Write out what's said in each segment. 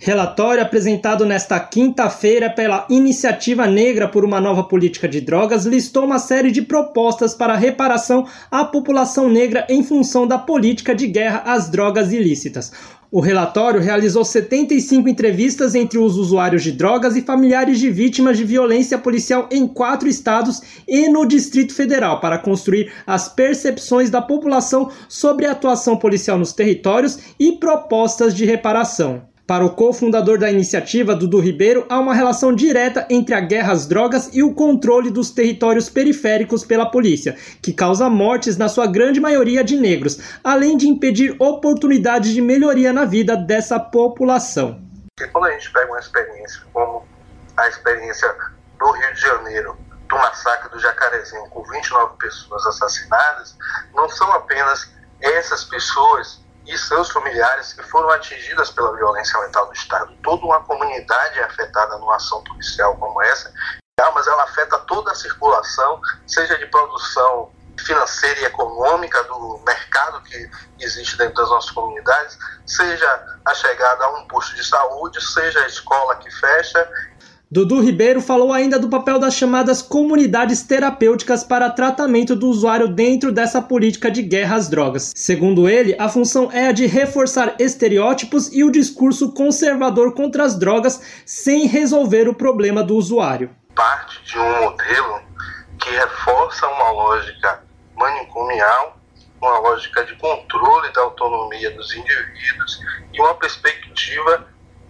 Relatório apresentado nesta quinta-feira pela Iniciativa Negra por uma Nova Política de Drogas listou uma série de propostas para reparação à população negra em função da política de guerra às drogas ilícitas. O relatório realizou 75 entrevistas entre os usuários de drogas e familiares de vítimas de violência policial em 4 estados e no Distrito Federal para construir as percepções da população sobre a atuação policial nos territórios e propostas de reparação. Para o cofundador da iniciativa, Dudu Ribeiro, há uma relação direta entre a guerra às drogas e o controle dos territórios periféricos pela polícia, que causa mortes na sua grande maioria de negros, além de impedir oportunidades de melhoria na vida dessa população. Quando a gente pega uma experiência como a experiência do Rio de Janeiro, do massacre do Jacarezinho, com 29 pessoas assassinadas, não são apenas essas pessoas e seus familiares que foram atingidas pela violência mental do Estado. Toda uma comunidade é afetada numa ação policial como essa, mas ela afeta toda a circulação, seja de produção financeira e econômica do mercado que existe dentro das nossas comunidades, seja a chegada a um posto de saúde, seja a escola que fecha. Dudu Ribeiro falou ainda do papel das chamadas comunidades terapêuticas para tratamento do usuário dentro dessa política de guerra às drogas. Segundo ele, a função é a de reforçar estereótipos e o discurso conservador contra as drogas sem resolver o problema do usuário. Parte de um modelo que reforça uma lógica manicomial, uma lógica de controle da autonomia dos indivíduos e uma perspectiva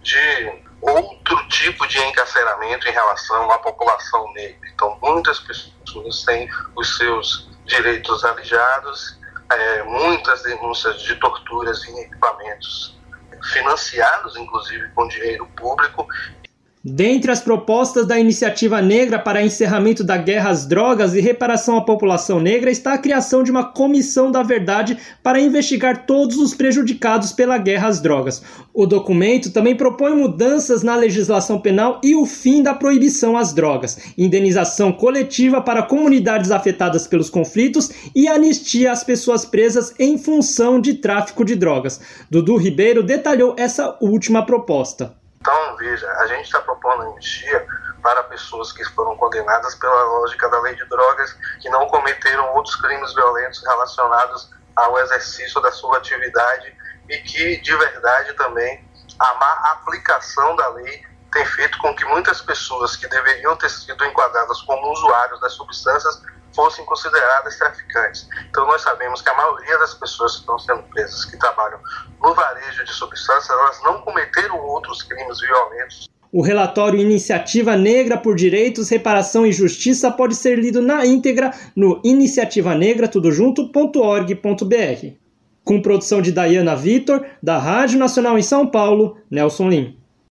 de outro tipo de encarceramento em relação à população negra. Então, muitas pessoas têm os seus direitos alijados, muitas denúncias de torturas em equipamentos financiados, inclusive, com dinheiro público. Dentre as propostas da Iniciativa Negra para encerramento da guerra às drogas e reparação à população negra está a criação de uma comissão da verdade para investigar todos os prejudicados pela guerra às drogas. O documento também propõe mudanças na legislação penal e o fim da proibição às drogas, indenização coletiva para comunidades afetadas pelos conflitos e anistia às pessoas presas em função de tráfico de drogas. Dudu Ribeiro detalhou essa última proposta. Então, veja, a gente está propondo anistia para pessoas que foram condenadas pela lógica da lei de drogas, que não cometeram outros crimes violentos relacionados ao exercício da sua atividade e que, de verdade, também a má aplicação da lei tem feito com que muitas pessoas que deveriam ter sido enquadradas como usuários das substâncias fossem consideradas traficantes. Então nós sabemos que a maioria das pessoas que estão sendo presas, que trabalham no varejo de substâncias, elas não cometeram outros crimes violentos. O relatório Iniciativa Negra por Direitos, Reparação e Justiça pode ser lido na íntegra no iniciativanagra.org.br. Com produção de Dayana Vitor, da Rádio Nacional em São Paulo, Nelson Lim.